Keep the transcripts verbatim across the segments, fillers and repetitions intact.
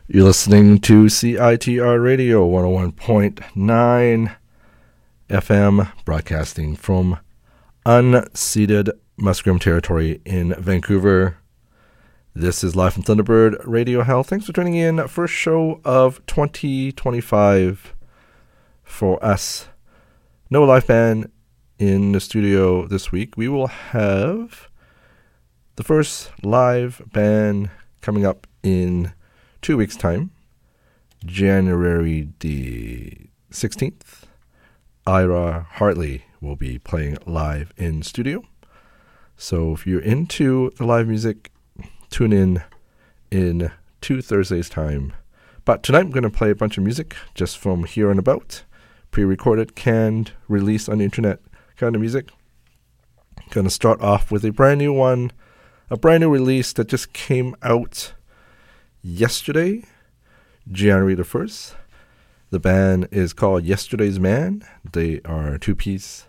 You're listening to C I T R Radio one oh one point nine F M, broadcasting from unceded Musqueam territory in Vancouver. This is live from Thunderbird Radio Hell. Thanks for tuning in. First show of twenty twenty-five for us. No live band in the studio this week. We will have the first live band coming up in two weeks' time, January the sixteenth. Ira Hartley will be playing live in studio. So if you're into the live music, tune in in two Thursdays' time. But tonight I'm going to play a bunch of music just from here and about, pre-recorded, canned, released on the internet kind of music. Going to start off with a brand new one, a brand new release that just came out yesterday, January the first. The band is called Yesterday's Man. They are a two-piece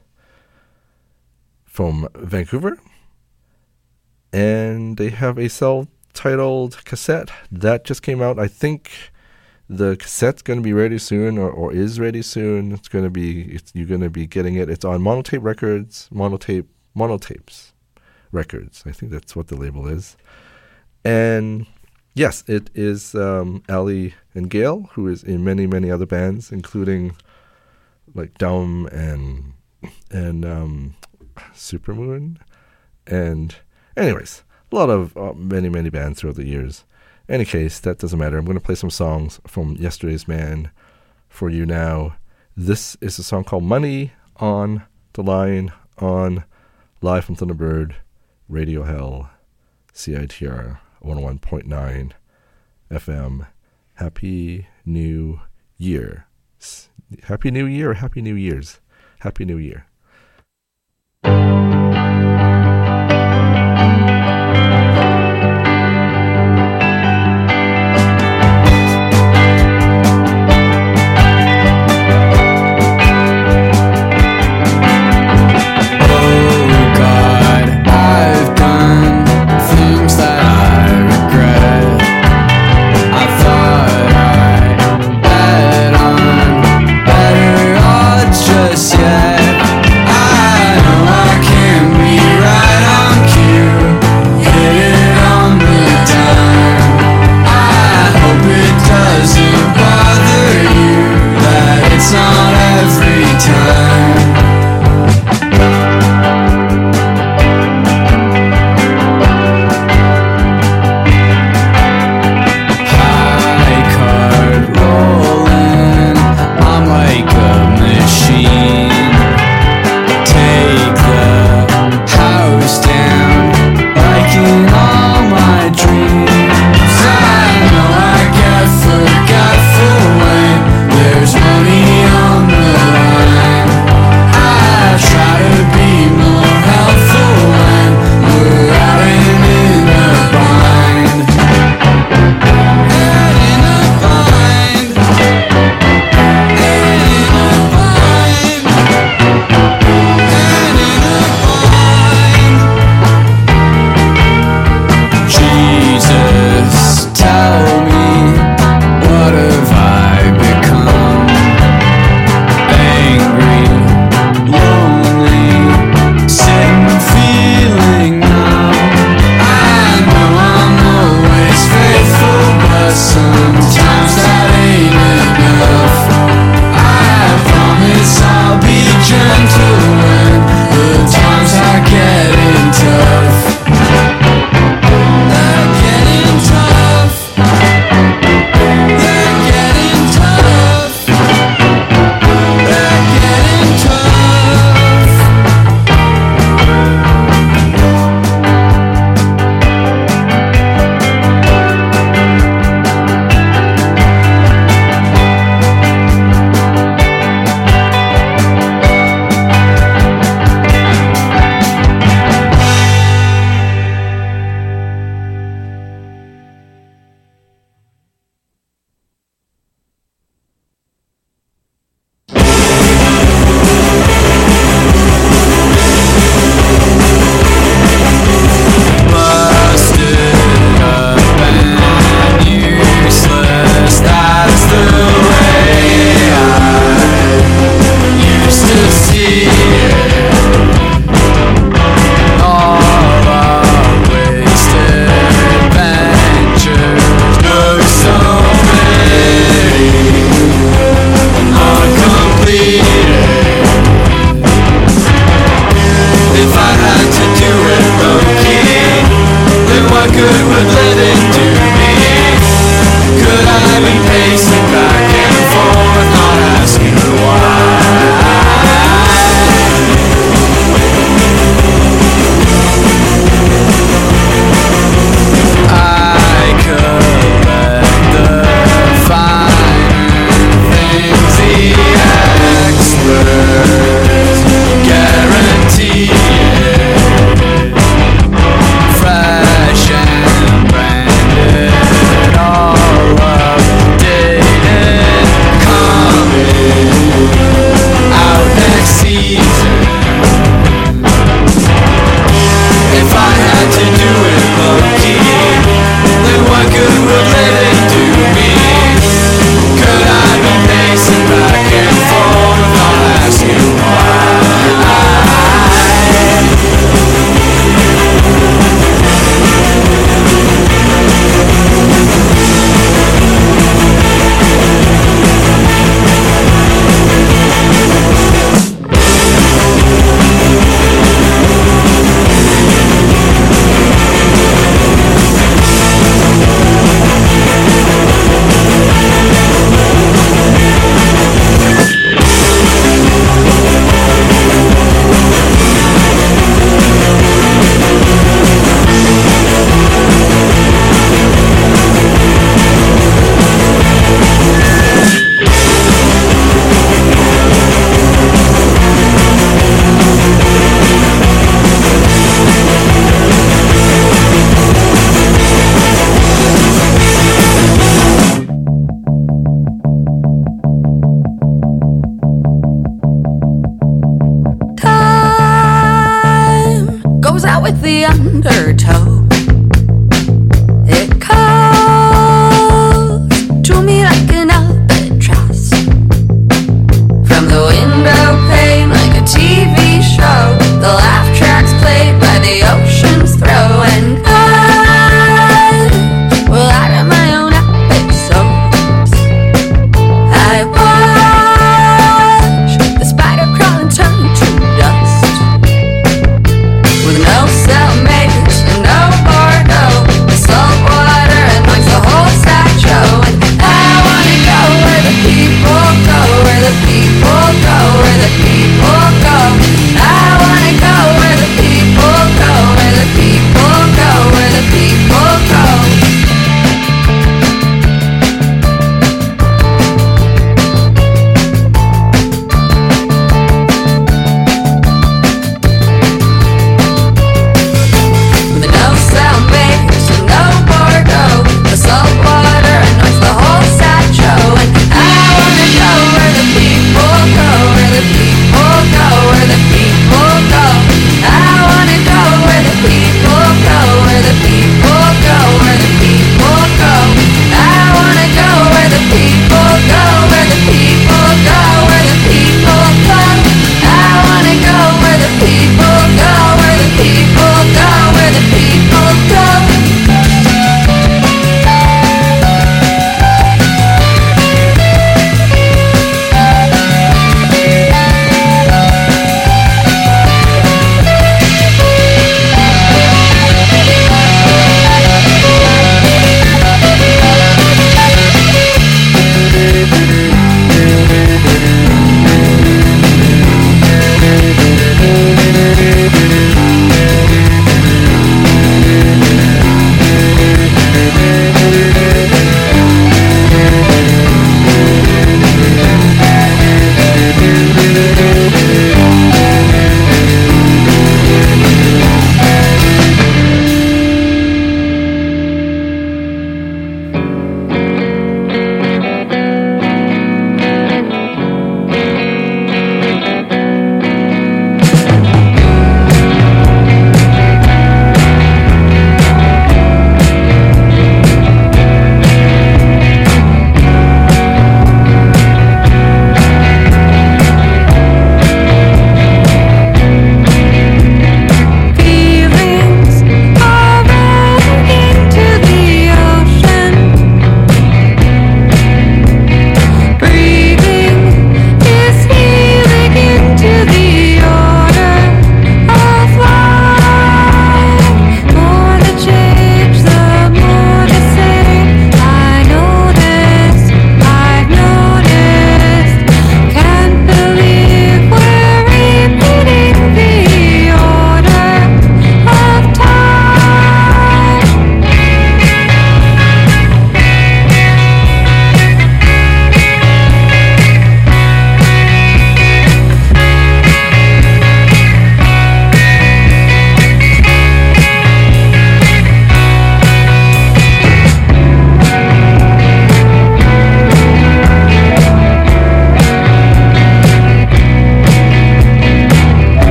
from Vancouver. And they have a self-titled cassette that just came out. I think the cassette's going to be ready soon, or, or is ready soon. It's going to be, it's, you're going to be getting it. It's on Monotape Records, Monotape, Monotapes Records. I think that's what the label is. And yes, it is um, Ali and Gail, who is in many, many other bands, including like Dumb and and um, Supermoon. And anyways, a lot of uh, many, many bands throughout the years. Any case, that doesn't matter. I'm going to play some songs from Yesterday's Man for you now. This is a song called Money on the Line on Live from Thunderbird Radio Hell, C I T R one oh one point nine F M. Happy New Year. Happy New Year or Happy New Year's? Happy New Year. Just yet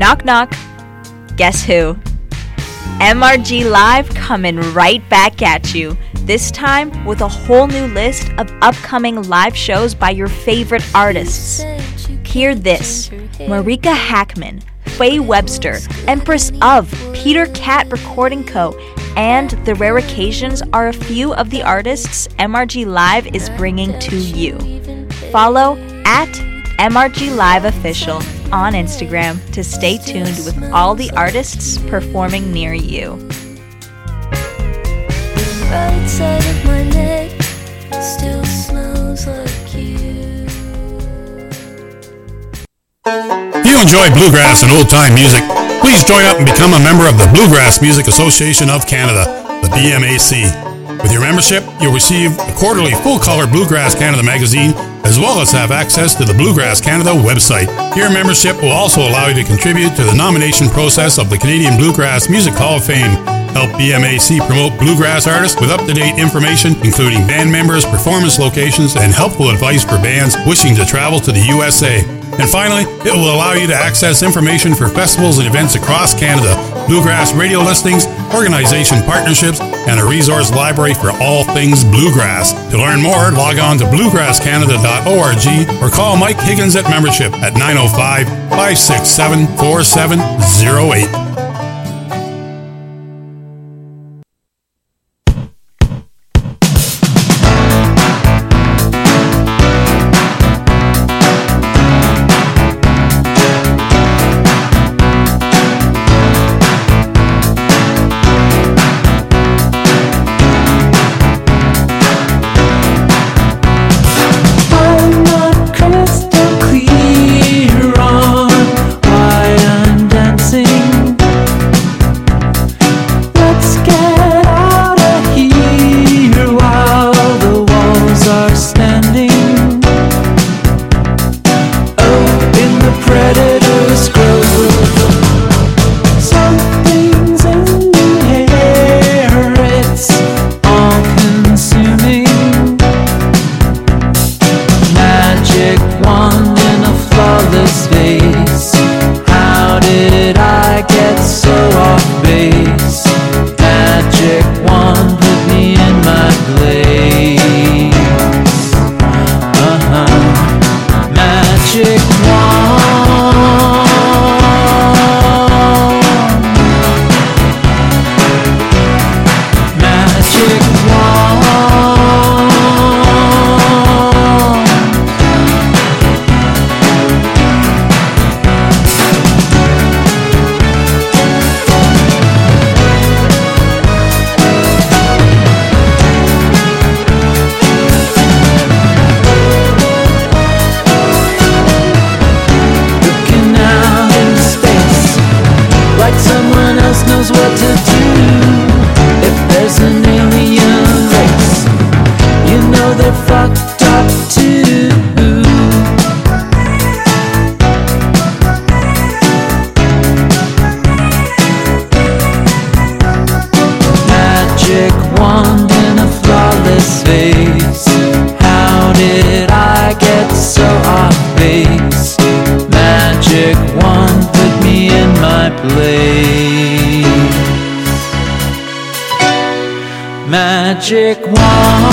Knock knock. Guess who? M R G Live coming right back at you. This time with a whole new list of upcoming live shows by your favorite artists. Hear this. Marika Hackman, Faye Webster, Empress of, Peter Cat Recording Co., and The Rare Occasions are a few of the artists M R G Live is bringing to you. Follow at M R G Live Official on Instagram to stay tuned with all the artists performing near you. The right side of my neck still smells like you. If you enjoy bluegrass and old-time music, please join up and become a member of the Bluegrass Music Association of Canada, the B M A C. With your membership, you'll receive a quarterly full-color Bluegrass Canada magazine, as well as have access to the Bluegrass Canada website. Your membership will also allow you to contribute to the nomination process of the Canadian Bluegrass Music Hall of Fame. Help B M A C promote bluegrass artists with up-to-date information, including band members, performance locations, and helpful advice for bands wishing to travel to the U S A. And finally, it will allow you to access information for festivals and events across Canada, bluegrass radio listings, organization partnerships, and a resource library for all things bluegrass. To learn more, log on to bluegrass canada dot org or call Mike Higgins at membership at nine oh five, five six seven, four seven oh eight. Magic wand,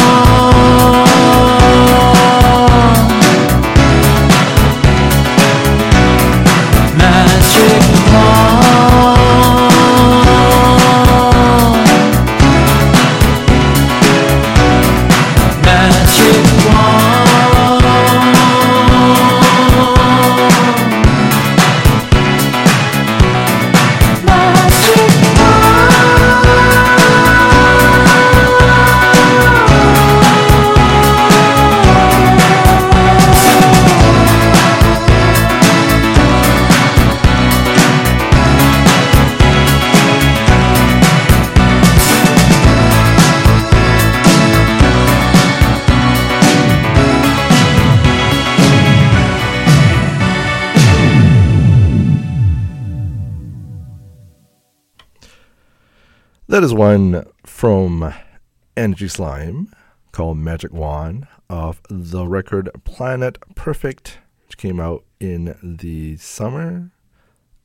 magic wand, magic wand, magic That is one from Energy Slime called Magic Wand off the record Planet Perfect, which came out in the summer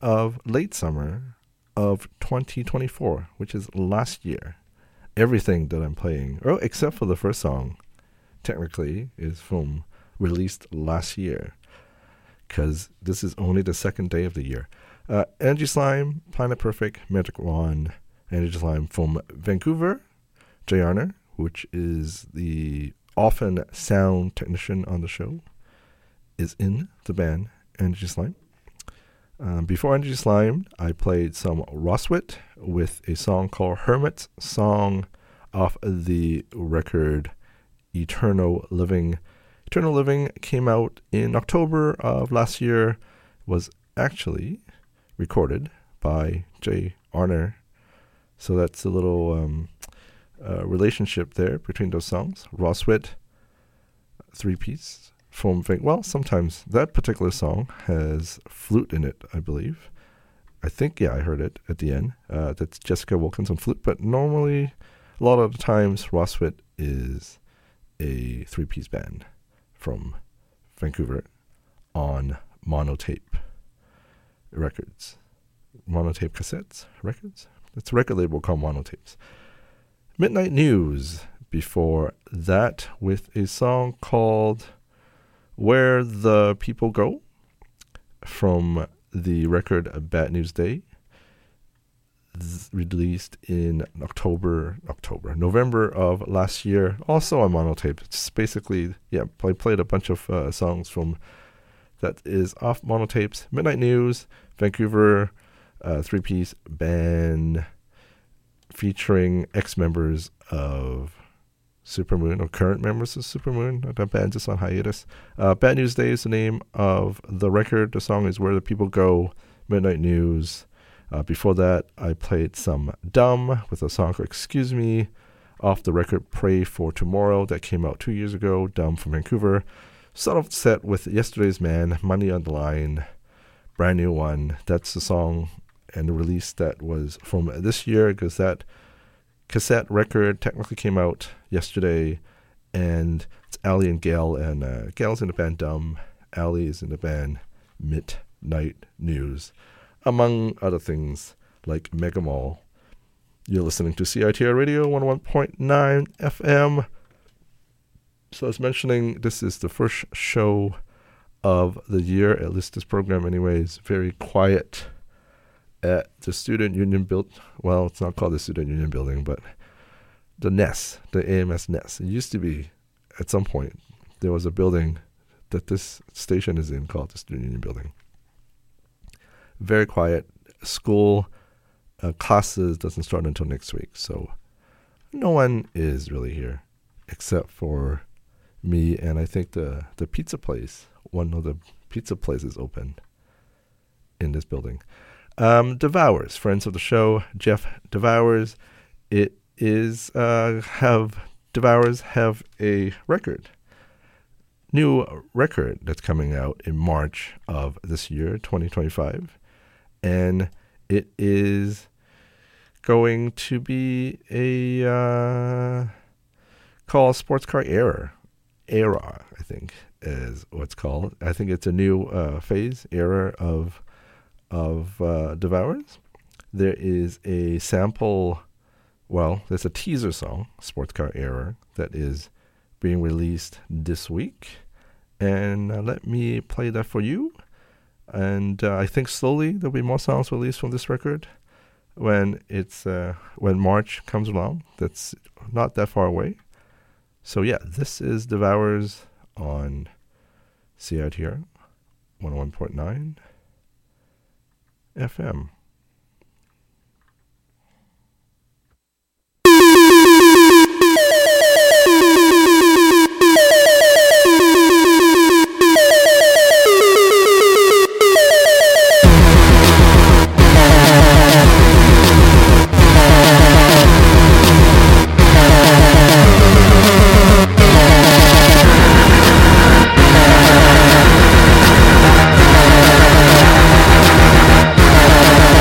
of late summer of twenty twenty-four, which is last year. Everything that I'm playing, oh, except for the first song, technically, is from released last year, because this is only the second day of the year. Uh, Energy Slime, Planet Perfect, Magic Wand, Energy Slime from Vancouver, Jay Arner, which is the often sound technician on the show, is in the band Energy Slime. Um, before Energy Slime, I played some Roswit with a song called Hermit's Song off the record Eternal Living. Eternal Living came out in October of last year, was actually recorded by Jay Arner. So that's a little um, uh, relationship there between those songs. Roswit, three-piece. From well, sometimes that particular song has flute in it, I believe. I think, yeah, I heard it at the end. Uh, that's Jessica Wilkins on flute, but normally, a lot of the times, Roswit is a three-piece band from Vancouver on Monotape Records. Monotape Cassettes Records? It's a record label called Monotapes. Midnight News before that with a song called Where the People Go from the record Bad News Day, th- released in October, October, November of last year, also on Monotape. It's basically, yeah, I played a bunch of uh, songs from that is off Monotapes. Midnight News, Vancouver, uh, three-piece band featuring ex-members of Supermoon, or current members of Supermoon. That band just on hiatus. Uh, Bad News Day is the name of the record. The song is Where the People Go, Midnight News. Uh, before that, I played some Dumb with a song called Excuse Me off the record Pray for Tomorrow that came out two years ago. Dumb from Vancouver. Sort of set with Yesterday's Man, Money on the Line, brand new one. That's the song and the release that was from this year, because that cassette record technically came out yesterday, and it's Ali and Gail, and uh, Gail's in the band Dumb, Ali is in the band Midnight News, among other things like Mega Mall. You're listening to C I T R Radio one oh one point nine F M. So I was mentioning, this is the first show of the year, at least this program anyways, very quiet at the Student Union build. Well, it's not called the Student Union Building, but the N E S, the A M S N E S. It used to be, at some point, there was a building that this station is in called the Student Union Building. Very quiet. School uh, classes doesn't start until next week, so no one is really here except for me, and I think the, the pizza place, one of the pizza places open in this building. Um, Devours, friends of the show, Jeff Devours. It is, uh, have, Devours have a record, new record that's coming out in March of this year, twenty twenty-five. And it is going to be a, uh, called Sports Car Era. Era, I think, is what's called. I think it's a new uh, phase, era of of uh, Devours. There is a sample, well, there's a teaser song, Sports Car Era, that is being released this week. And uh, let me play that for you. And uh, I think slowly there'll be more songs released from this record when it's uh, when March comes along. That's not that far away. So yeah, this is Devours on C I T R one oh one point nine F M. Thank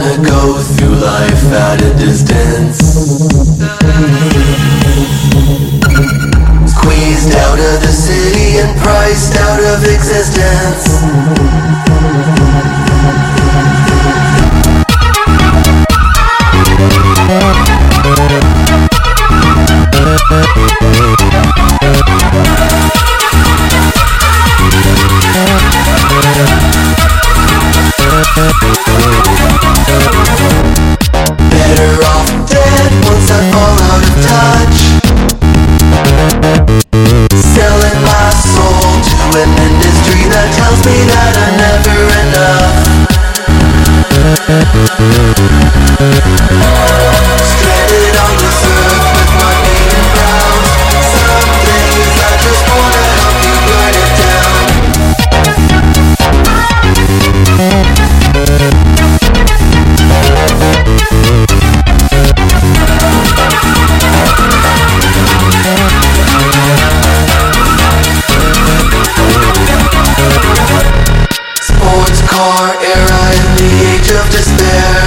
wanna go through life at a distance, squeezed out of the city and priced out of existence. Better off dead once I fall out of touch, selling my soul to an industry that tells me that I'm never enough. Stranded on this earth with my beaten brows. Some days I just wanna help you burn it down. Sports car era in the age of despair.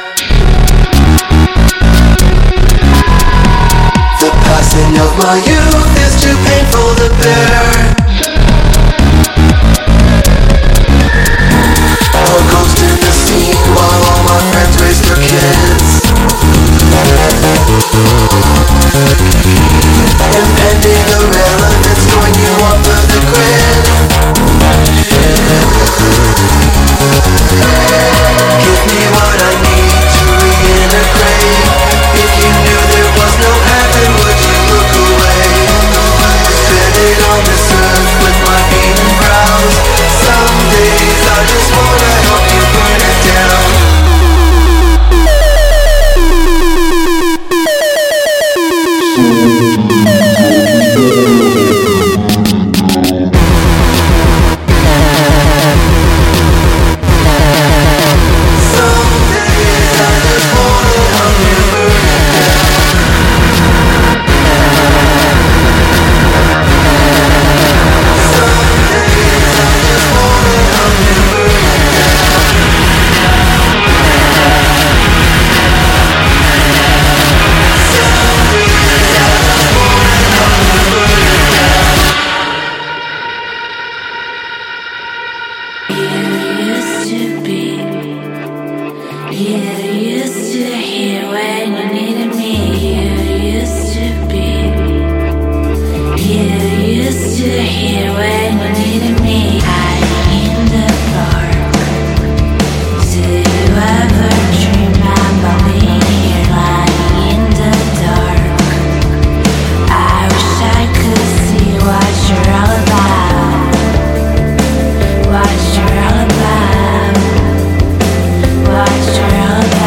The passing of my youth is too painful to bear. A ghost in the scene while all my friends raise their kids. Impending irrelevance, throwing you off of the grid. Give me what I need to reintegrate. If you knew there was no heaven, would you look away? Stranded on this earth with my beaten brows. Some days I just wanna help you burn it down. What you're all about.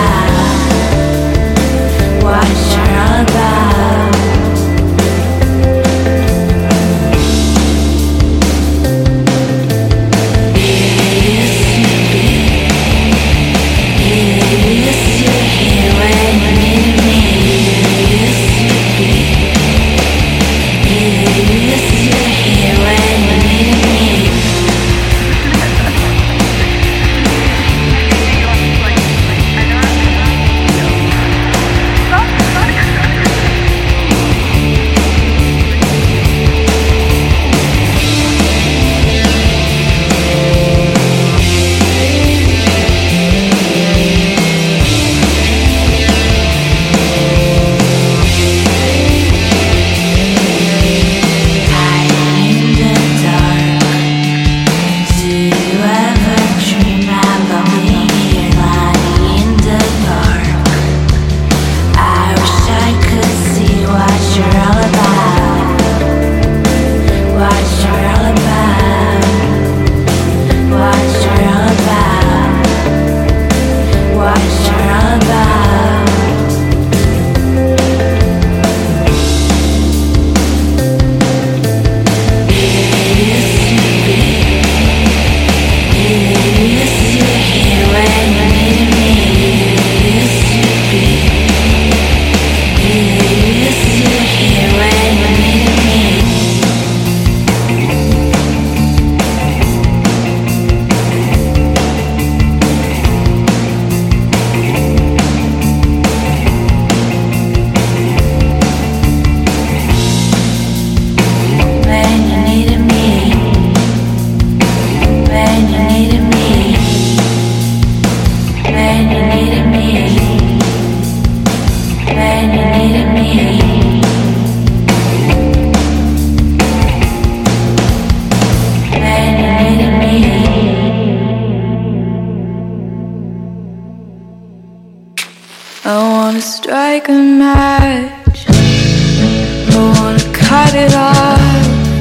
I wanna strike a match. I wanna cut it off.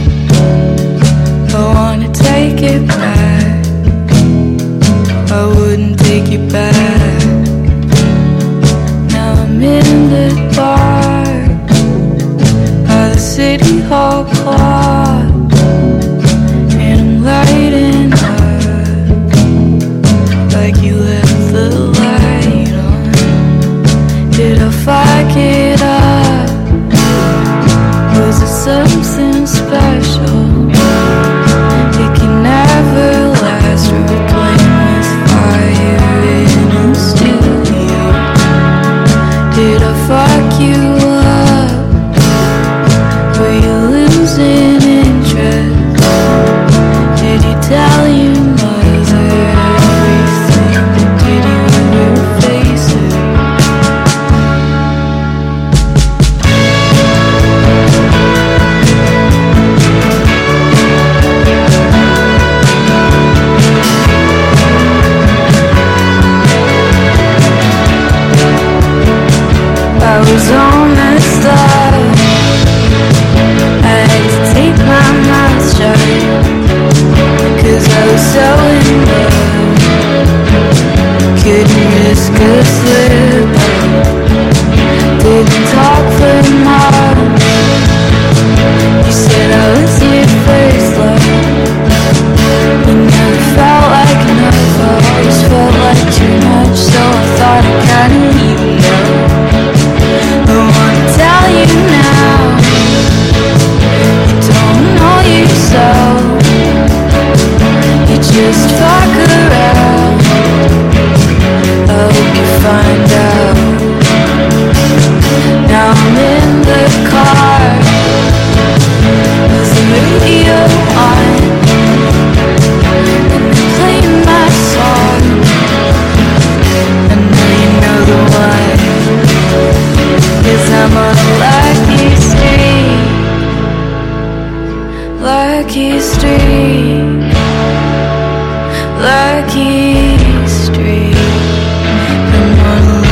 I wanna take it back. I wouldn't take you back. Now I'm in the dark by the city hall clock, and I'm lighting up like you left the light on. Did I fuck it up? Was it something special? It can never last. We're playing with fire in a studio. Did I fuck you up? Were you losing interest? Did you tell your mother everything? Did you ever face it? I was all messed up. I had to take my mouth shut, 'cause I was so in love. Couldn't risk a slip up. Didn't talk for months. You said I was your first love. You never felt like enough. I always felt like too much, so I thought I kinda even know. I wanna tell you now, you don't know yourself. You just fuck around. I hope you find out. Now I'm in the car with the radio on, and I'm playing my song. I know you know the one, 'cause I'm on a lucky street. Lucky street. Lucky street. I'm on a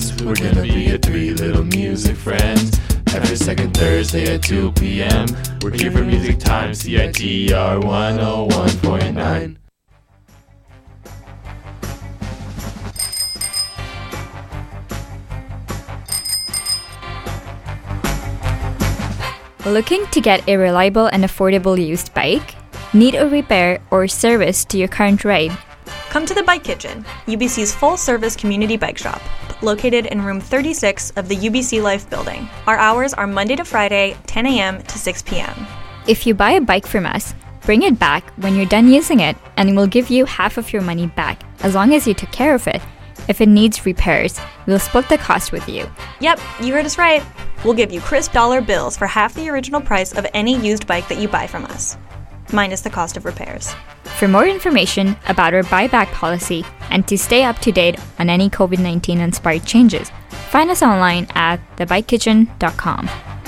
friends. We're gonna be your three little music friends. Every second Thursday at two p.m. We're here for Music Time, C I T R one oh one point nine. Looking to get a reliable and affordable used bike? Need a repair or service to your current ride? Come to the Bike Kitchen, U B C's full-service community bike shop, located in room thirty-six of the U B C Life building. Our hours are Monday to Friday, ten a.m. to six p.m. If you buy a bike from us, bring it back when you're done using it and we'll give you half of your money back, as long as you took care of it. If it needs repairs, we'll split the cost with you. Yep, you heard us right. We'll give you crisp dollar bills for half the original price of any used bike that you buy from us, minus the cost of repairs. For more information about our buyback policy and to stay up to date on any COVID nineteen inspired changes, find us online at the bike kitchen dot com.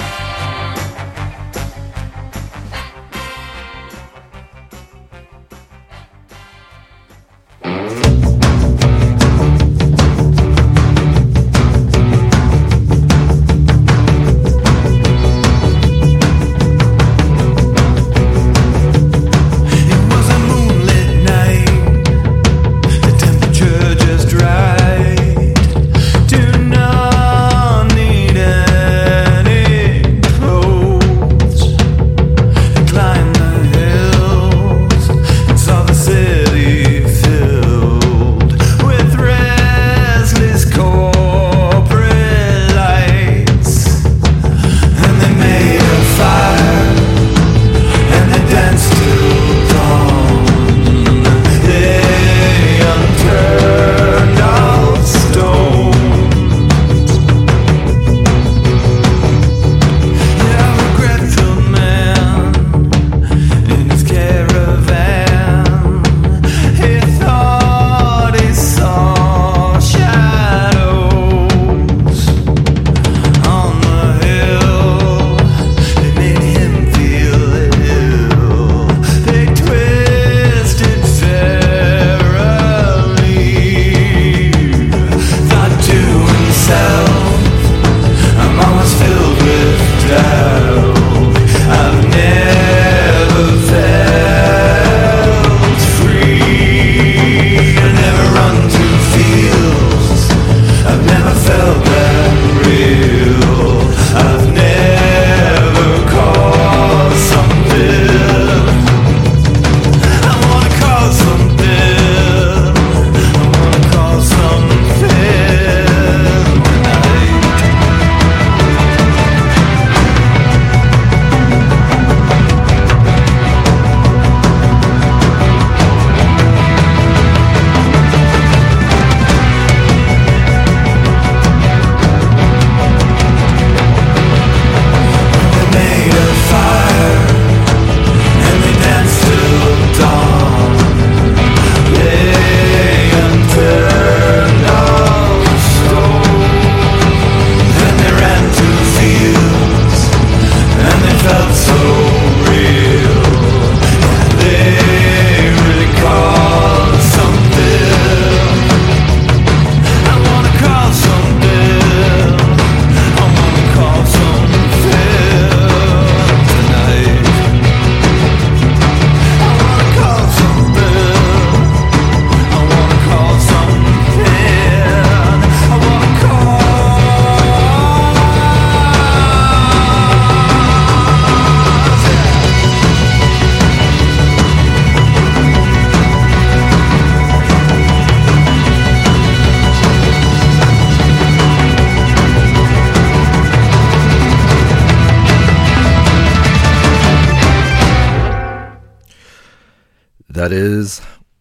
That is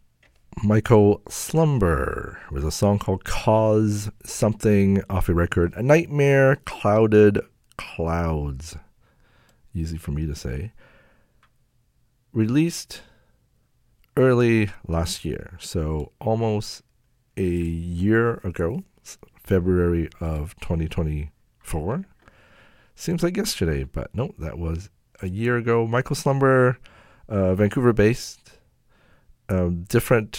Michael Slumber with a song called Cause Something off a record, A Nightmare Clouded Clouds. Easy for me to say. Released early last year, so almost a year ago, February of twenty twenty-four. Seems like yesterday, but no, that was a year ago. Michael Slumber, uh, Vancouver-based, um, different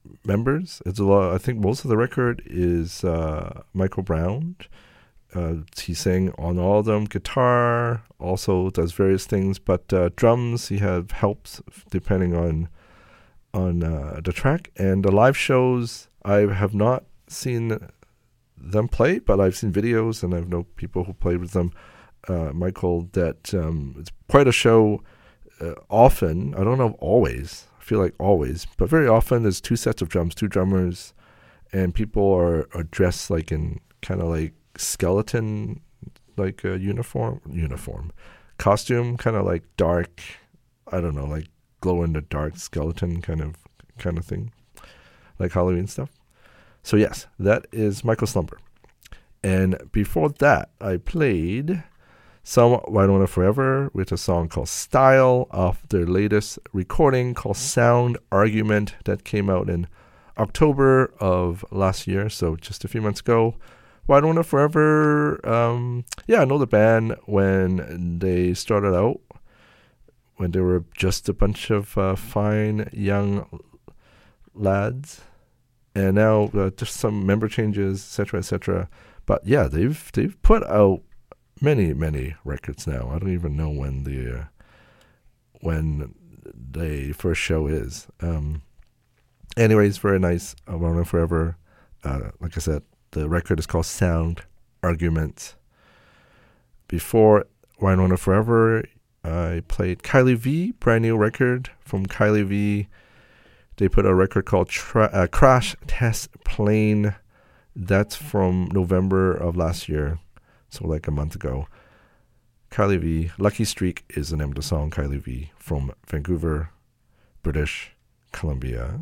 members. It's a lot. I think most of the record is uh, Michael Brown. Uh, he sang on all of them. Guitar, also does various things, but uh, drums he have helps depending on on uh, the track. And the live shows, I have not seen them play, but I've seen videos and I know people who played with them. Uh, Michael, that um, it's quite a show. Uh, often, I don't know if always, I feel like always, but very often there's two sets of drums, two drummers, and people are, are dressed like in kind of like skeleton, like a uniform, uniform, costume, kind of like dark, I don't know, like glow in the dark skeleton kind of kind of thing, like Halloween stuff. So yes, that is Michael Slumber. And before that, I played some Winona Forever with a song called Style off their latest recording called Sound Argument that came out in October of last year, so just a few months ago. Winona Forever, um, yeah, I know the band when they started out, when they were just a bunch of uh, fine young lads, and now uh, just some member changes, et cetera, et cetera. But yeah, they've they've put out many many records now. I don't even know when the uh, when the first show is. Um, anyways, very nice. Uh, Winona Forever. Uh, like I said, the record is called Sound Argument. Before Winona Forever, I played Kylie V, brand new record from Kylie V. They put a record called Tra- uh, Crash Test Plane. That's from November of last year, so like a month ago. Kylie V, Lucky Streak is the name of the song, Kylie V, from Vancouver, British Columbia.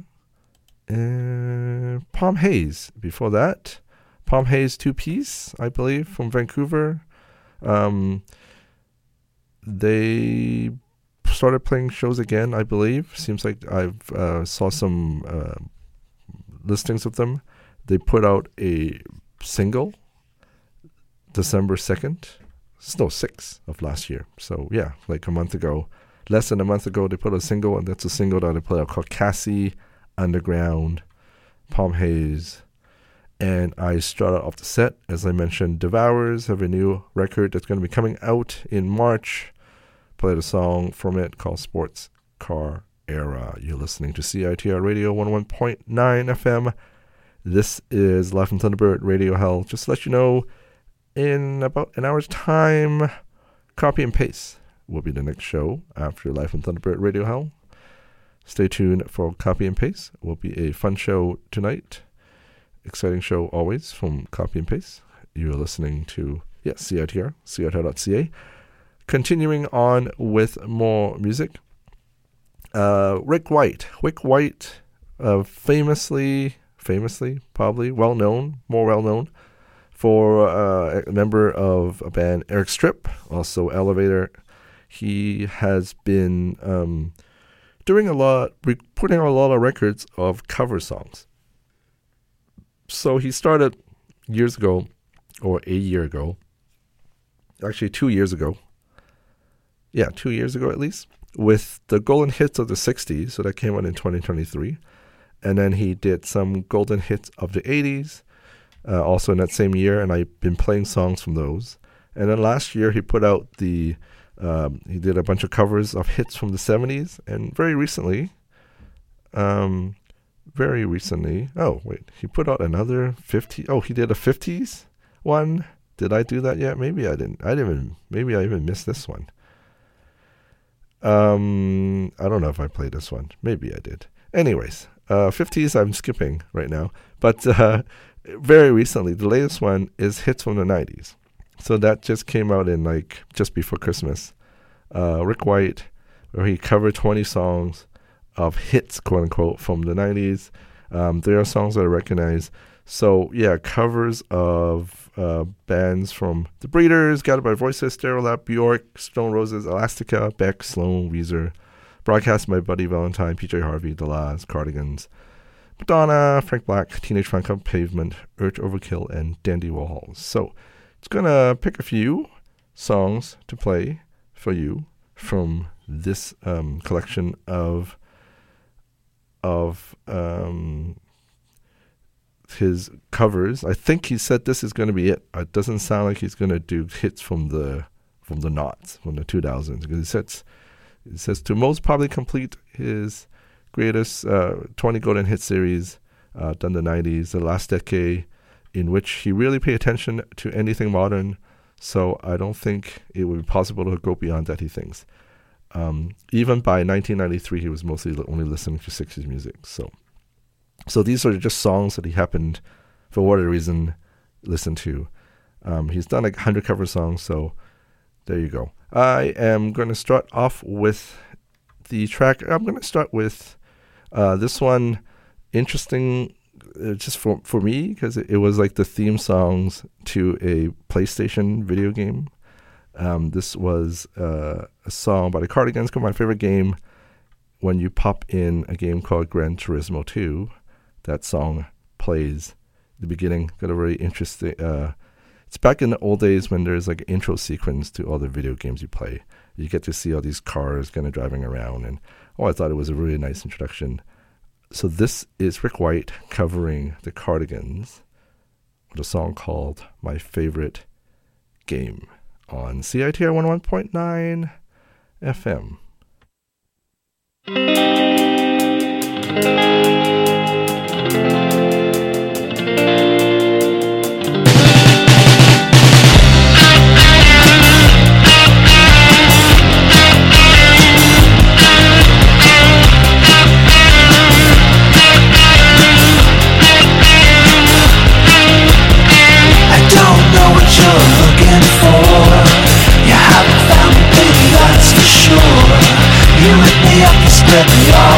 And Palm Haze, before that. Palm Haze two-piece, I believe, from Vancouver. Um, they started playing shows again, I believe. Seems like I've uh, saw some uh, listings of them. They put out a single December second, no, sixth of last year. So, yeah, like a month ago. Less than a month ago, they put a single, and that's a single that they put out called Cassie, Underground, Palm Haze. And I started off the set, as I mentioned, Devours have a new record that's going to be coming out in March. Played a song from it called Sports Car Era. You're listening to C I T R Radio one oh one point nine F M. This is Live from Thunderbird Radio Hell. Just to let you know, in about an hour's time, Copy and Paste will be the next show after Live from Thunderbird Radio Hell. Stay tuned for Copy and Paste. It will be a fun show tonight. Exciting show always from Copy and Paste. You're listening to, yeah, C I T R, C I T R dot C A. Continuing on with more music. Uh, Rick White. Rick White, uh, famously, famously, probably well-known, more well-known, for uh, a member of a band, Eric Strip, also Elevator. He has been um, doing a lot, re- putting out a lot of records of cover songs. So he started years ago, or a year ago, actually two years ago, yeah, two years ago at least, with the golden hits of the sixties, so that came out in twenty twenty-three, and then he did some golden hits of the eighties, uh, also in that same year, and I've been playing songs from those. And then last year he put out the, um, he did a bunch of covers of hits from the seventies, and very recently, um... Very recently, oh wait, he put out another fifty. Oh, he did a fifties one. Did I do that yet? Maybe I didn't. I didn't even. Maybe I even missed this one. Um, I don't know if I played this one. Maybe I did. Anyways, uh, fifties I'm skipping right now. But uh, very recently, the latest one is hits from the nineties. So that just came out in like just before Christmas. Uh, Rick White, where he covered twenty songs of hits, quote unquote, from the nineties. Um, there are songs that I recognize. So, yeah, covers of uh, bands from The Breeders, Guided by Voices, Stereolab, Bjork, Stone Roses, Elastica, Beck, Sloan, Weezer, broadcast by Buddy Valentine, P J Harvey, The La's, Cardigans, Madonna, Frank Black, Teenage Fan Club, Pavement, Urge Overkill, and Dandy Warhols. So, it's going to pick a few songs to play for you from this um, collection of of um, his covers. I think he said this is going to be it. It doesn't sound like he's going to do hits from the from the noughts, from the two thousands, because he says he says to most probably complete his greatest uh, twenty golden hit series uh, done in the nineties, the last decade, in which he really paid attention to anything modern. So I don't think it would be possible to go beyond that, he thinks. Um, even by nineteen ninety-three, he was mostly only listening to sixties music. So so these are just songs that he happened, for whatever reason, listen to. Um, he's done like one hundred cover songs, so there you go. I am going to start off with the track. I'm going to start with uh, this one, interesting uh, just for, for me, because it, it was like the theme songs to a PlayStation video game. Um, this was uh, a song by the Cardigans called My Favorite Game. When you pop in a game called Gran Turismo two, that song plays at the beginning. Got a very interesting... Uh, it's back in the old days when there's like an intro sequence to all the video games you play. You get to see all these cars kind of driving around. And oh, I thought it was a really nice introduction. So this is Rick White covering the Cardigans with a song called My Favorite Game on C I T R one oh one point nine F M. Spread the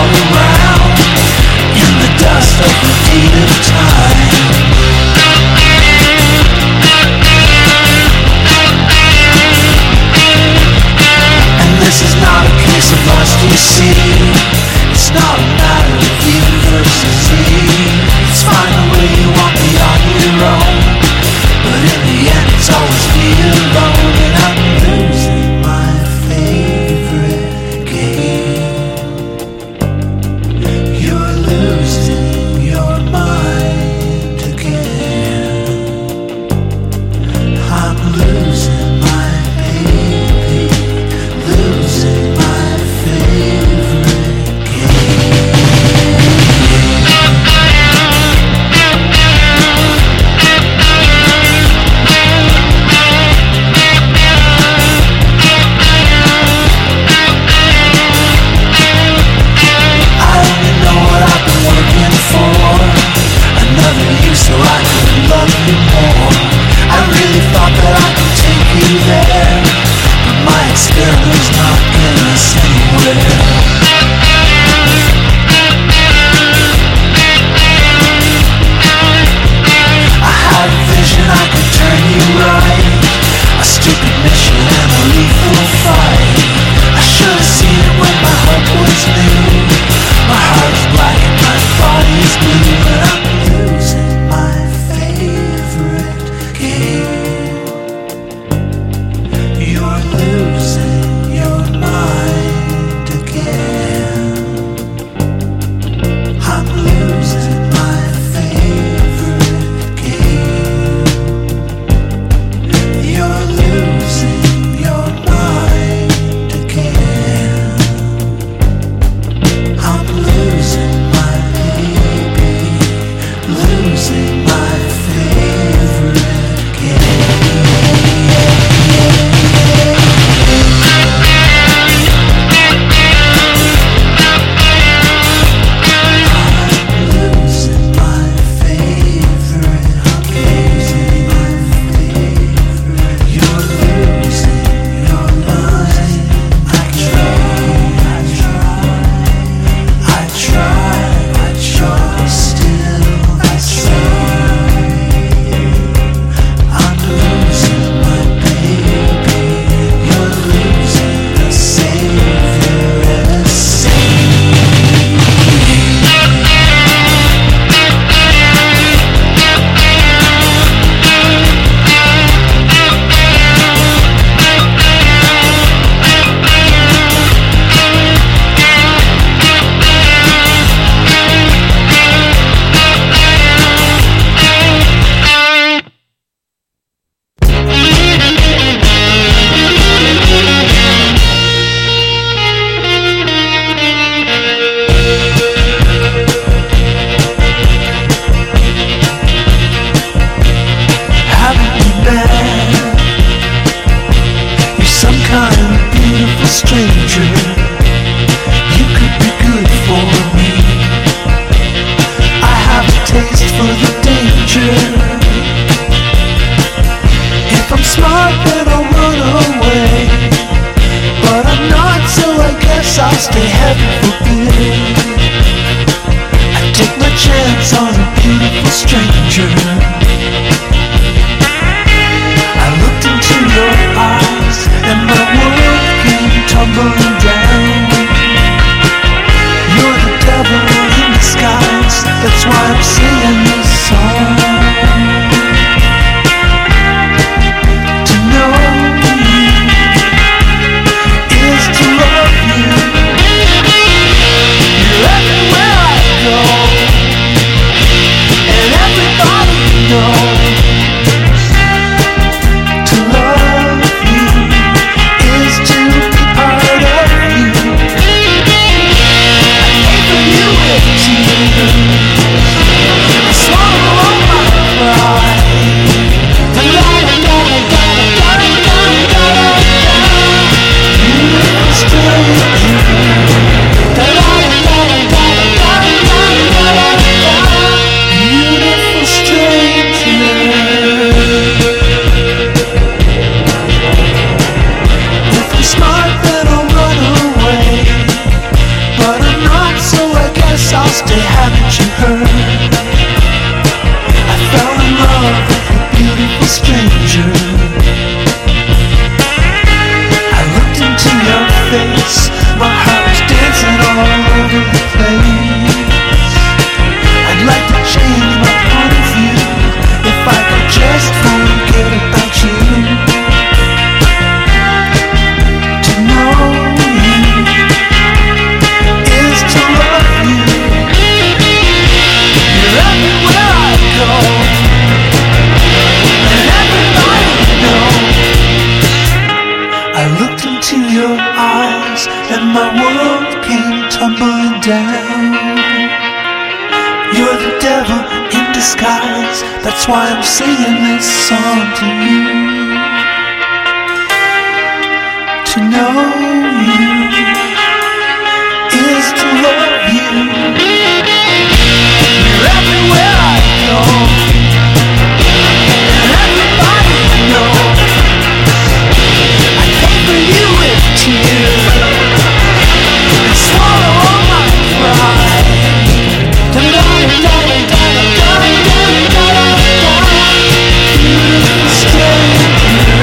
I'm smart, then I'll run away. But I'm not, so I guess I'll stay, heaven forbid. I take my chance on a beautiful stranger. I looked into your eyes, and my world came tumbling down. You're the devil in disguise, that's why I'm singing this song. To know you is to love you. You're everywhere I go, and everybody knows. To love you is to be part of you. I gave you with tears, I swallow all my pride. Beautiful stranger. If I'm smart, then I'll run away. But I'm not, so I guess I'll stay. Haven't you heard? I fell in love with a beautiful stranger. I looked into your face, my heart was dancing all over the place. I'd like to change my point of view if I could just forget about you. To know you is to love you. You're everywhere I go, and everybody knows. I looked into your eyes, and my world came tumbling down. You're the devil in disguise, that's why I'm singing this song to you. To know you is to love you. You're everywhere I go, and everybody knows. I came for you with tears, I swallow all my pride. Beautiful stranger.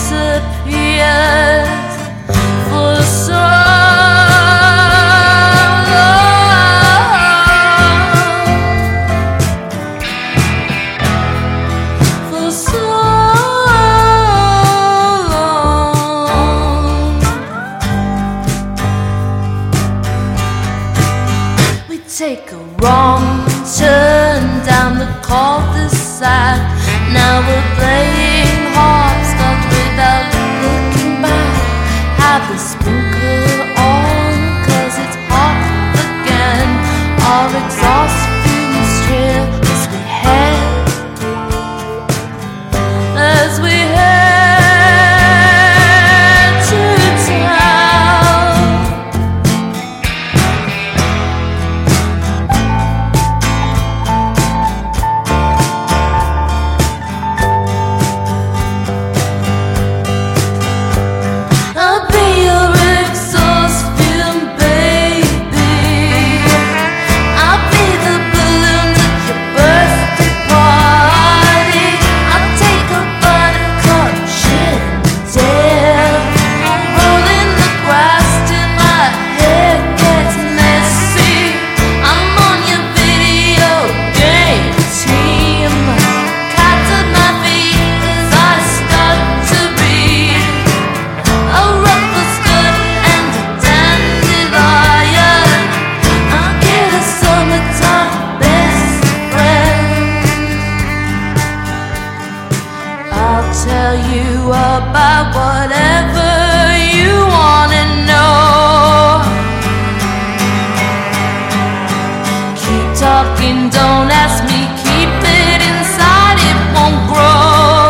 disappears for so long, for so long. We take a wrong turn down the cul-de-sac. Now we're playing hopscotch without looking back. Have the sprinkler on, cause it's hot again. Our exhaust fumes trail as we head, as we head to town. I'll be your exhaust fume, baby. I'll be the balloons at your birthday party. I'll take a buttercup chandelier. I'll roll in the grass till my hair gets messy. I'm on your video game team. Cats at my feet as I start to read. A ruffled skirt and a dandelion. I'll get a summertime best friend. I'll tell you about whatever you wanna know. Keep talking, don't ask me. Keep it inside, it won't grow.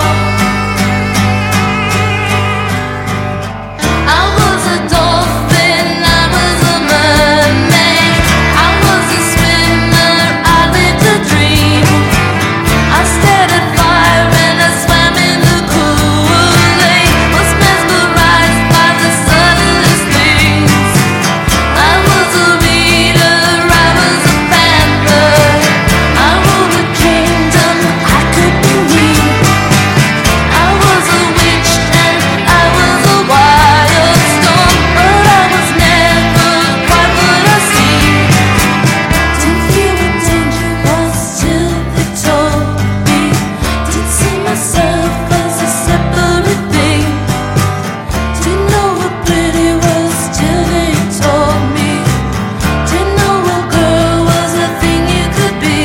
I was a dolphin, I was a mermaid, I was a swimmer, I lived a dream. I stared at fire and I swam in the Kool-Aid. Was mesmerized by the subtlest things. I was a reader, I was a panther. I ruled a kingdom, I could be me. I was a witch and I was a wild storm, but I was never quite what I seemed. Didn't feel the danger was till they told me. Didn't see myself as a separate thing. Didn't know what pretty was till they told me. Didn't know a girl was a thing you could be.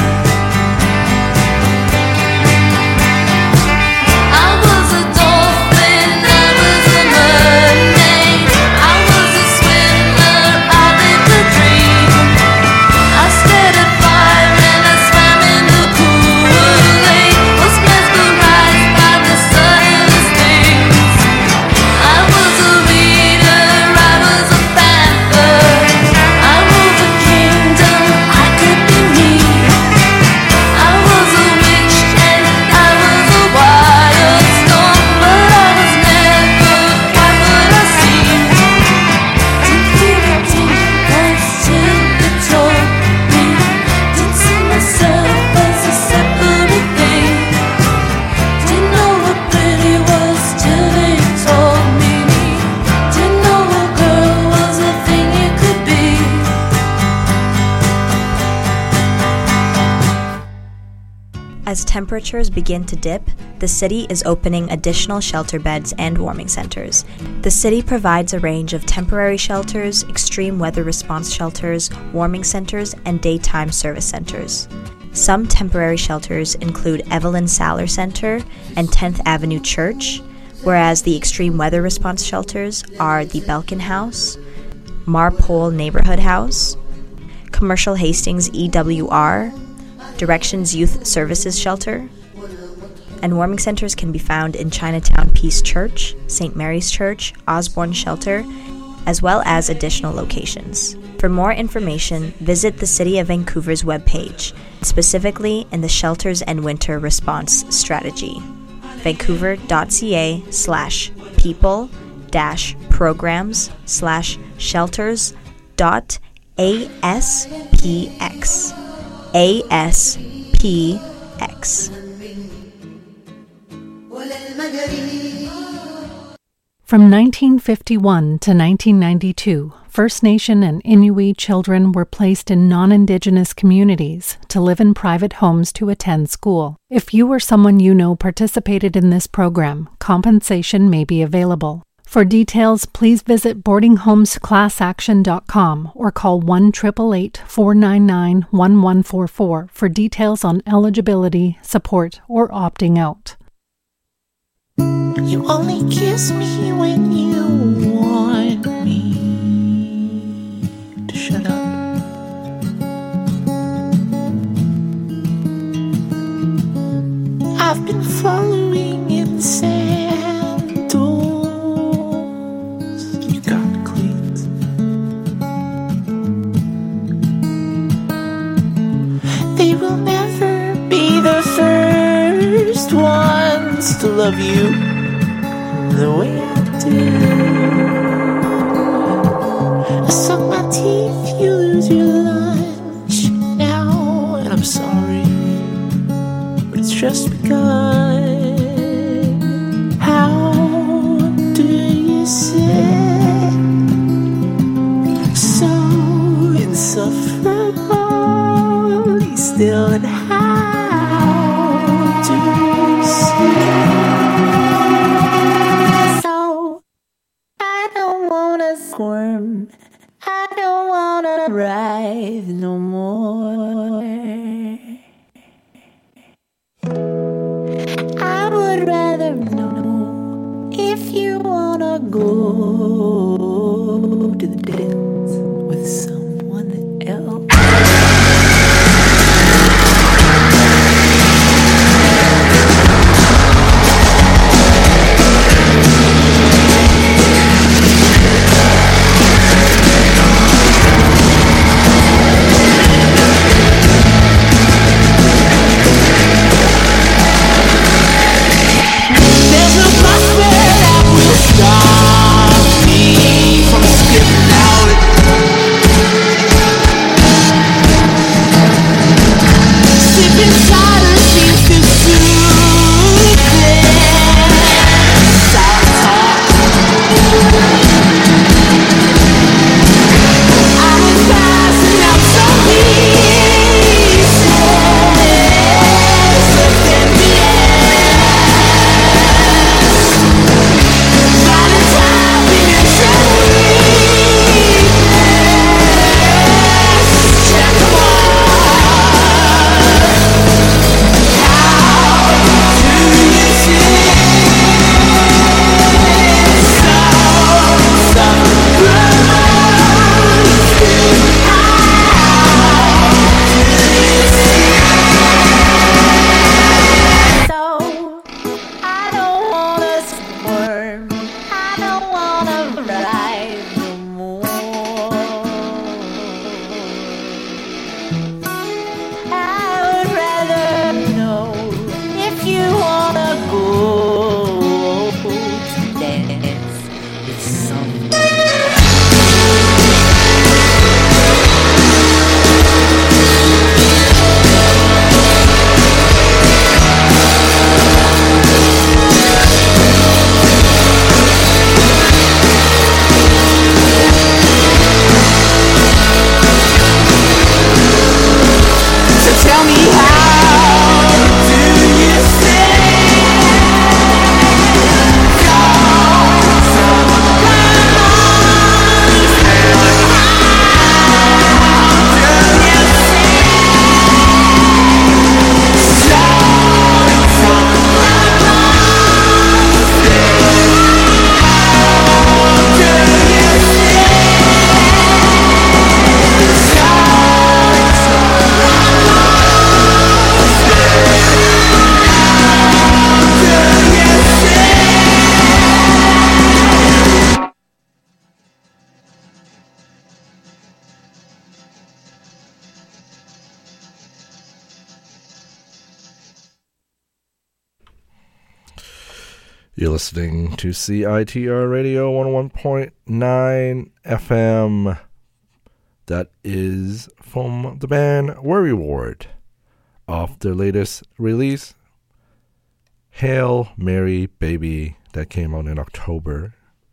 I was a dolphin, I was a mermaid, I was a swimmer, I lived a dream. I stared at fire and I swam in the Kool-Aid. Was mesmerized by the subtlest things. I was a reader, I was a panther. I ruled a kingdom, I could be me. I was a witch and I was a wild storm, but I was never quite what I seemed. Didn't feel the danger was till they told me. Didn't see myself as a separate thing. Didn't know what pretty was till they told me. Didn't know a girl was a thing you could be. As temperatures begin to dip, the city is opening additional shelter beds and warming centers. The city provides a range of temporary shelters, extreme weather response shelters, warming centers, and daytime service centers. Some temporary shelters include Evelyn Saller Center and tenth Avenue Church, whereas the extreme weather response shelters are the Belkin House, Marpole Neighborhood House, Commercial Hastings E W R, Directions Youth Services Shelter, and warming centers can be found in Chinatown Peace Church, Saint Mary's Church, Osborne Shelter, as well as additional locations. For more information, visit the City of Vancouver's webpage, specifically in the Shelters and Winter Response Strategy, vancouver.ca slash people dash programs slash shelters dot aspx. A S P X. ولا المجاري From nineteen fifty-one to nineteen ninety-two, First Nation and Inuit children were placed in non-Indigenous communities to live in private homes to attend school. If you or someone you know participated in this program, compensation may be available. For details, please visit boarding homes class action dot com or call one eight eight eight, four nine nine, one one four four for details on eligibility, support, or opting out. You only kiss me when you want me to shut up. I've been following in sand dunes. You got the cleats. They will never be the first ones to love you the way I do. I suck my teeth, you lose your lunch now, and I'm sorry, but it's just begun. How do you sit so insufferably still, and how do you sit? Squirm. I don't wanna writhe no more. I would rather know if you wanna go to the dance with someone else. You're listening to C I T R Radio one oh one point nine F M. That is from the band Worry Ward, off their latest release, Hail Mary Baby, that came out in October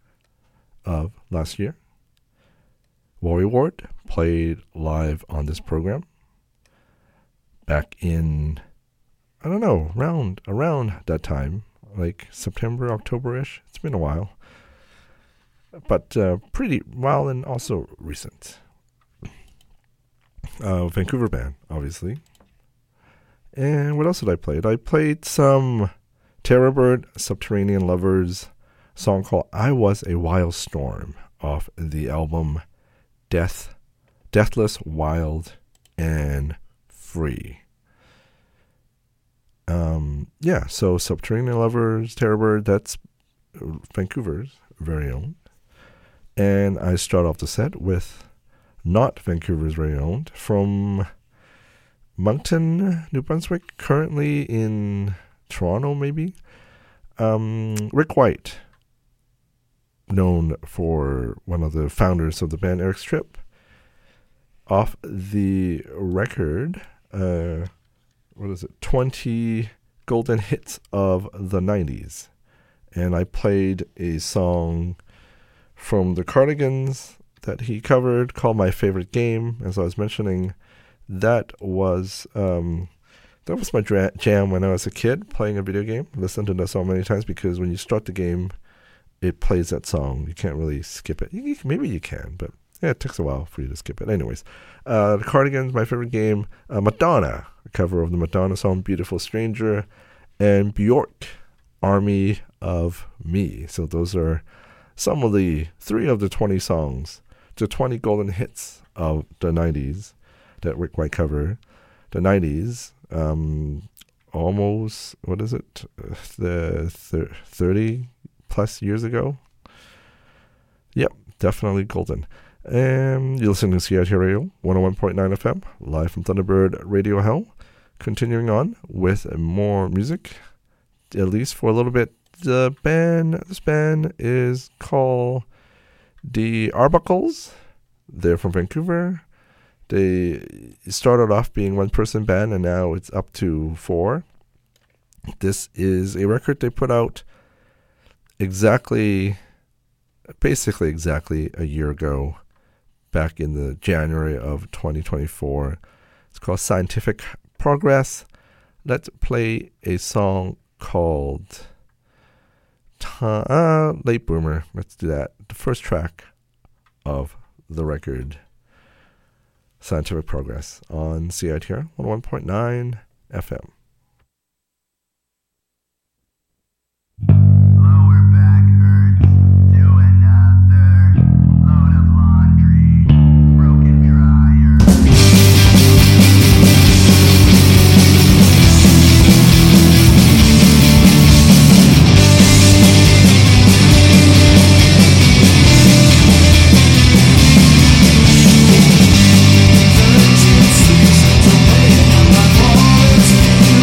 of last year. Warrior Ward played live on this program back in, I don't know, around, around that time, like September, October-ish. It's been a while. But uh, pretty well and also recent. Uh, Vancouver band, obviously. And what else did I play? I played some Terrorbird, Subterranean Lovers, song called I Was a Wild Storm off the album Death, Deathless, Wild, and Free. Um, yeah, so Subterranean Lovers, Terrorbird, that's Vancouver's very own. And I start off the set with not Vancouver's very own, from Moncton, New Brunswick, currently in Toronto, maybe. Um, Rick White, known for one of the founders of the band Eric Strip, off the record, uh, what is it, twenty golden hits of the nineties. And I played a song from the Cardigans that he covered called My Favorite Game. As I was mentioning, that was um, that was my dra- jam when I was a kid, playing a video game. I listened to that song many times because when you start the game, it plays that song. You can't really skip it. You, you, maybe you can, but yeah, it takes a while for you to skip it. Anyways, uh, the Cardigans, My Favorite Game. Uh, Madonna, a cover of the Madonna song Beautiful Stranger. And Bjork, Army of Me. So those are some of the three of the twenty songs, the twenty golden hits of the nineties that Rick White covered. The nineties, um, almost, what is it, the thir- thirty plus years ago? Yep, definitely golden. And you're listening to C I T R Radio, one oh one point nine F M, live from Thunderbird Radio Hell. Continuing on with more music, at least for a little bit. The band, this band is called The Arbuckles. They're from Vancouver. They started off being one-person band, and now it's up to four. This is a record they put out exactly, basically exactly a year ago, back in the January of twenty twenty-four. It's called Scientific Progress. Let's play a song called uh, Late Boomer. Let's do that. The first track of the record, Scientific Progress, on C I T R one oh one point nine F M. Seasons of pain, my fault is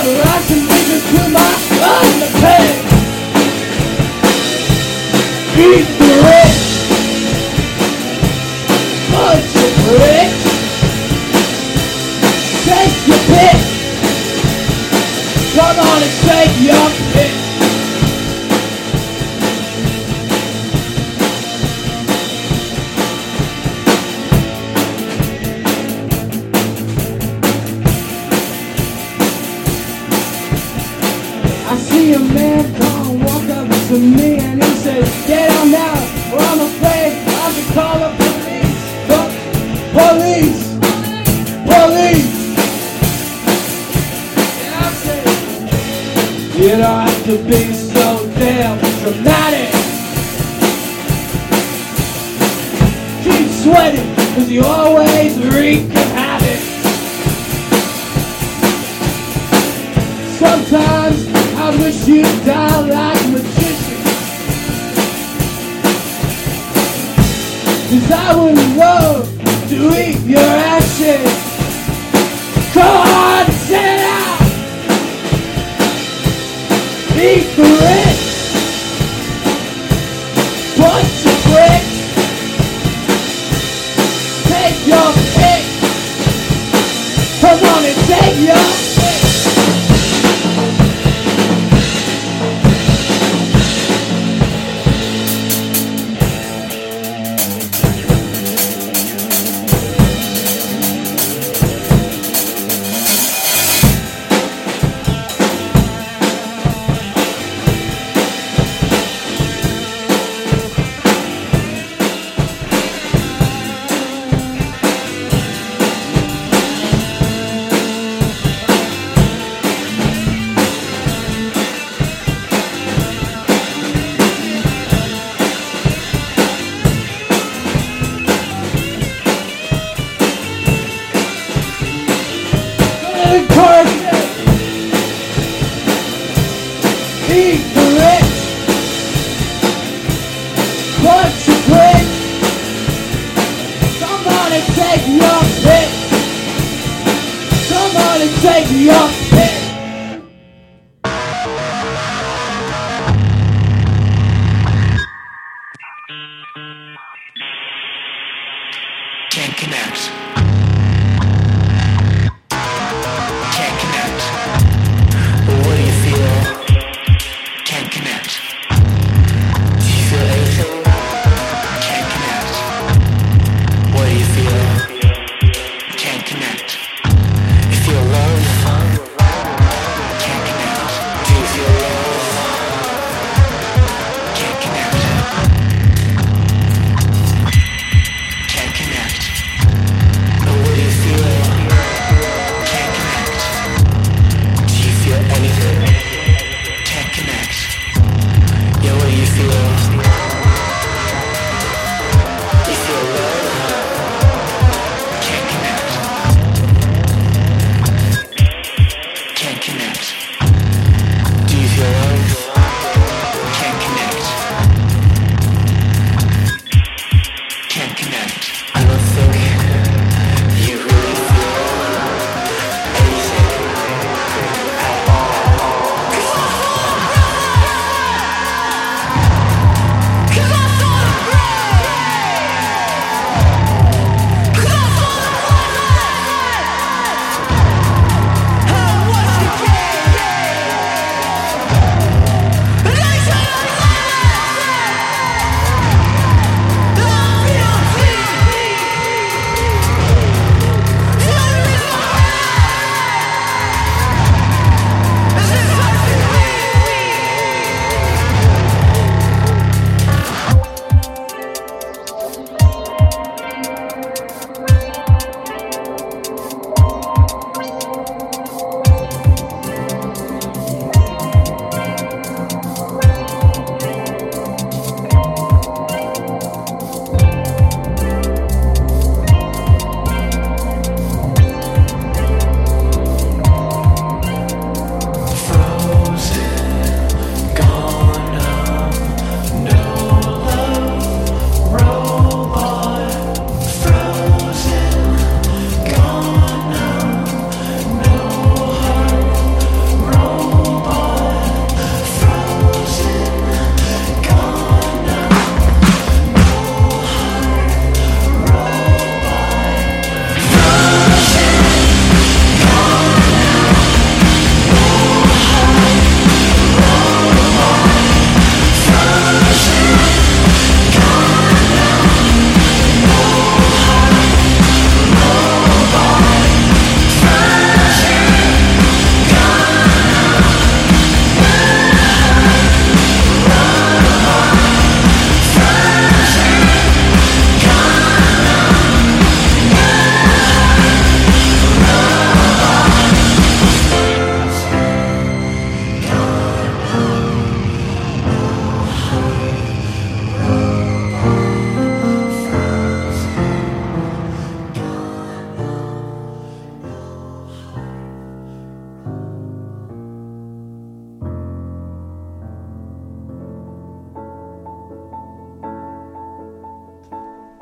the rocks and bitches put my underpants. Eat the rich, bunch of bricks. Take your pick. Come on and take your pick. I see a man come walk up to me and he says, get on down or I'm afraid I'll be called the police. But police, police. And I say, you don't have to be so damn dramatic. Keep sweating, cause you always wreak of havoc. Sometimes I wish you'd die like a magician, cause I would love to eat your ashes. Come on, say it out. Eat the rich, bunch of bricks. Take your pick. Come on and take your pick. Eat the rich, bunch of bricks. Somebody take your pick. Somebody take your pick. Can't connect. Can't connect. What do you feel?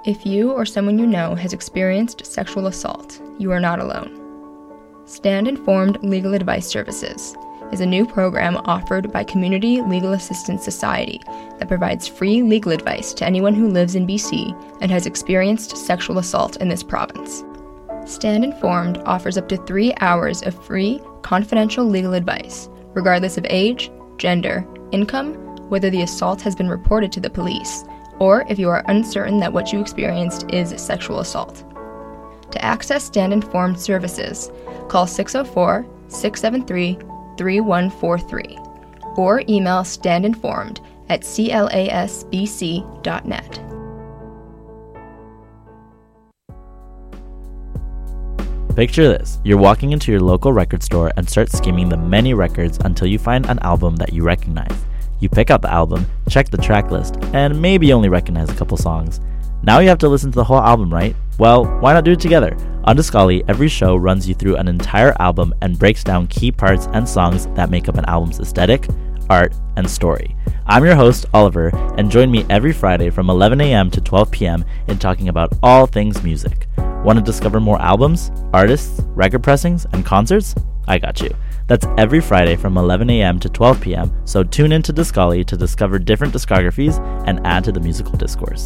If you or someone you know has experienced sexual assault, you are not alone. Stand Informed Legal Advice Services is a new program offered by Community Legal Assistance Society that provides free legal advice to anyone who lives in B C and has experienced sexual assault in this province. Stand Informed offers up to three hours of free, confidential legal advice, regardless of age, gender, income, whether the assault has been reported to the police, or if you are uncertain that what you experienced is sexual assault. To access Stand Informed services, call six oh four, six seven three, three one four three or email standinformed at c l a s b c dot net. Picture this. You're walking into your local record store and start skimming the many records until you find an album that you recognize. You pick out the album, check the track list, and maybe only recognize a couple songs. Now you have to listen to the whole album, right? Well, why not do it together? On Discali, every show runs you through an entire album and breaks down key parts and songs that make up an album's aesthetic, art, and story. I'm your host, Oliver, and join me every Friday from eleven a.m. to twelve p.m. in talking about all things music. Want to discover more albums, artists, record pressings, and concerts? I got you. That's every Friday from eleven a.m. to twelve p.m., so tune in to Discali to discover different discographies and add to the musical discourse.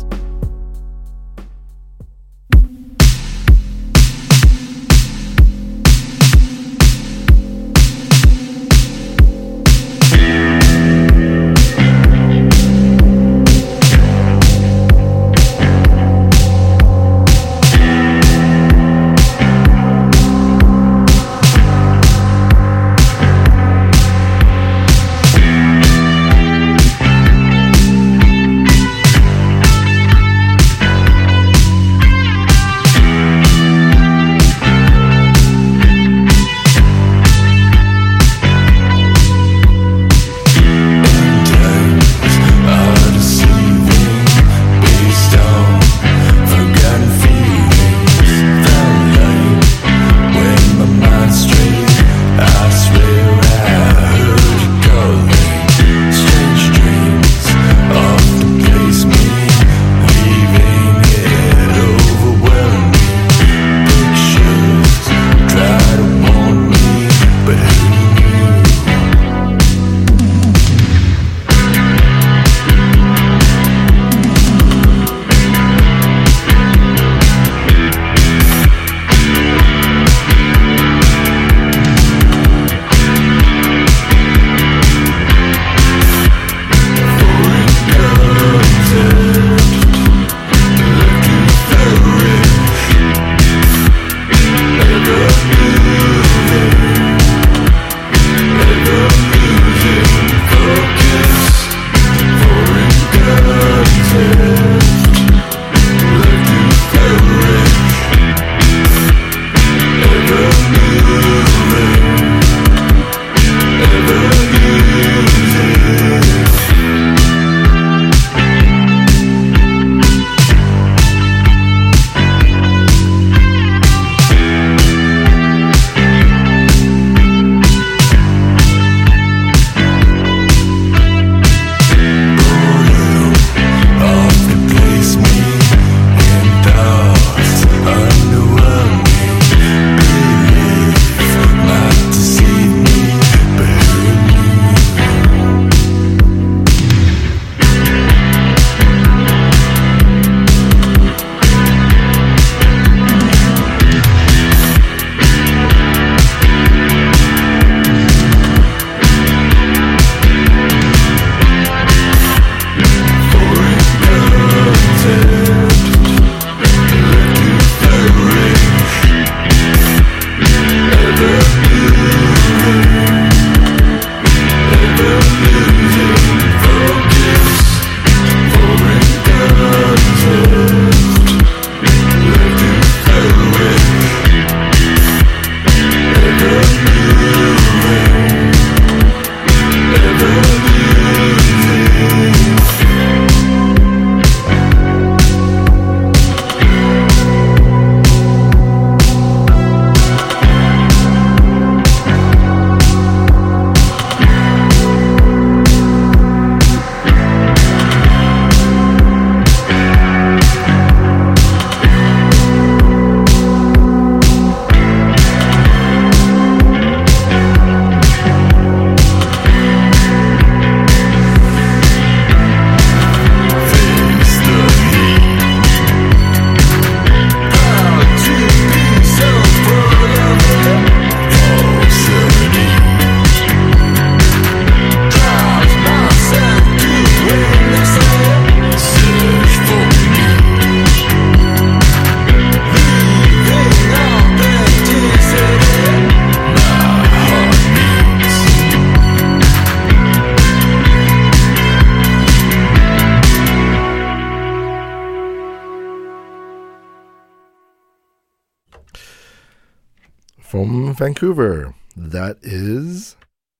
from Vancouver. That is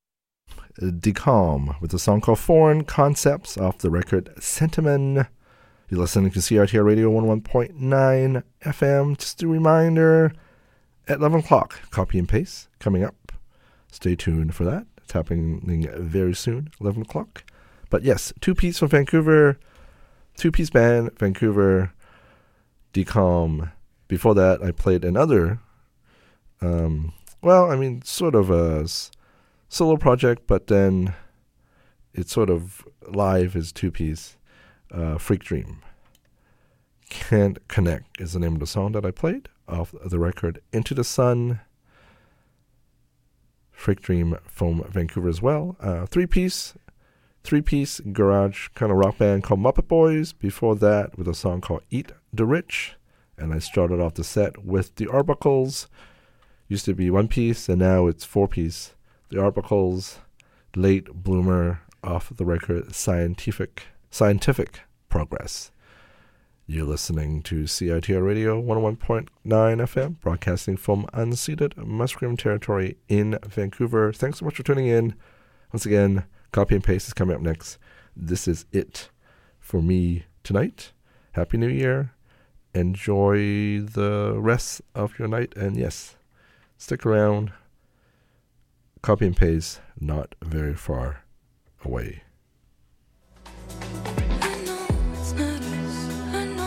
Decalm with a song called Foreign Concepts off the record Sentiment. You're listening to C I T R Radio one oh one point nine F M. Just a reminder, at eleven o'clock, copy and paste coming up. Stay tuned for that. It's happening very soon, eleven o'clock. But yes, two-piece from Vancouver, two-piece band, Vancouver, Decalm. Before that, I played another, um, well, I mean, sort of a s- solo project, but then it's sort of live as two-piece. Uh, Freak Dream. Can't Connect is the name of the song that I played off the record Into the Sun. Freak Dream from Vancouver as well. Uh, three-piece, three-piece garage kind of rock band called Muppet Boys. Before that, with a song called Eat the Rich. And I started off the set with the Arbuckles. Used to be one-piece, and now it's four-piece. The Arbuckles, Late Bloomer, off the record Scientific Scientific Progress. You're listening to C I T R Radio one oh one point nine F M, broadcasting from unceded Musqueam territory in Vancouver. Thanks so much for tuning in. Once again, copy and paste is coming up next. This is it for me tonight. Happy New Year. Enjoy the rest of your night. And yes, stick around. Copy and paste, not very far away.